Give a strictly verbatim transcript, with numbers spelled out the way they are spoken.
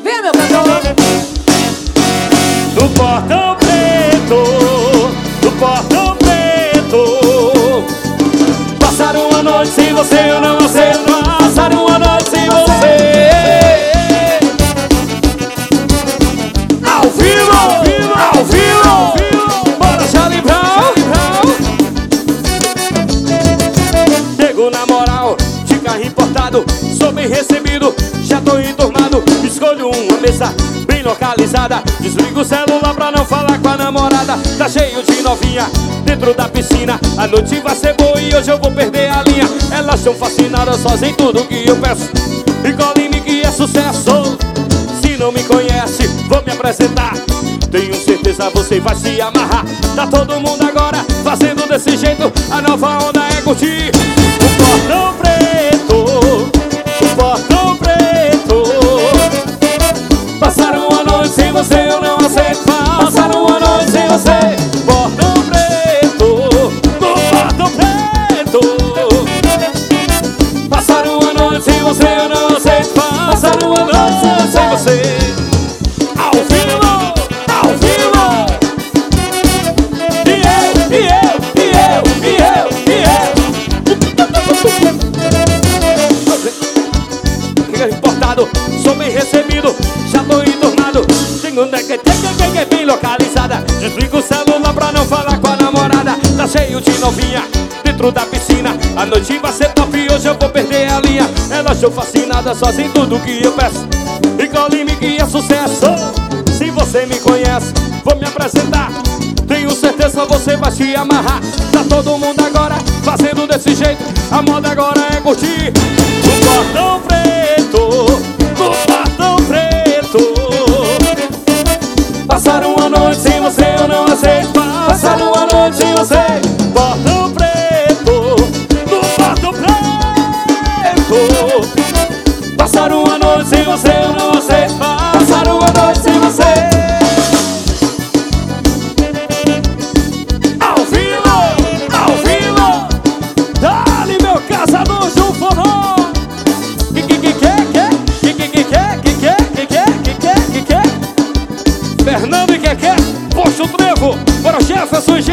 Vem, meu cantor. No portão preto, no portão preto, passaram uma noite sem você, eu não aceito. Passaram uma noite sem você. Ao vivo, ao vivo, bora Charlie Brown. Chego na moral, de carro importado, sou bem recebido, já tô entornado. Escolho uma mesa bem localizada, desligo o celular pra não falar com a namorada. Tá cheio de novinha dentro da piscina, a noite vai ser boa e hoje eu vou perder a linha. Elas são fascinadas só em tudo que eu peço, e colhe-me que é sucesso. Se não me conhece, vou me apresentar, tenho certeza você vai se amarrar. Tá todo mundo agora fazendo desse jeito, a nova onda é curtir. O portão preto, o portão preto, passaram uma noite sem você, eu não aceito. Passaram uma noite sem você. Portão preto, no portão preto, passaram uma noite sem você, eu não aceito. Passaram uma noite sem você. Ao vivo, ao vivo. E eu, e eu, e eu, e eu, e eu. Fica importado, sou bem recebido, já tô entornado. Tenho neque, que é bem localizada, desligo o celular pra não falar com a namorada. Tá cheio de novinha dentro da piscina, a noite vai ser top e hoje eu vou perder a linha. Elas são fascinadas só em tudo que eu peço, e colhe-me que é sucesso. Se você me conhece, vou me apresentar, tenho certeza você vai se amarrar. Tá todo mundo agora fazendo desse jeito, a moda agora é curtir. O portão preto, o portão preto, passaram uma noite sem você, eu não aceito. Passaram uma noite sem você. Portão preto, no portão preto, passaram uma noite sem você, eu não aceito. Passaram uma noite sem você. Ao vivo, ao vivo, dá-lhe meu caçador João Forró. Que que que que que que que que que que que que que que que Fernando e Keké, poxa o trevo, bora Jefferson e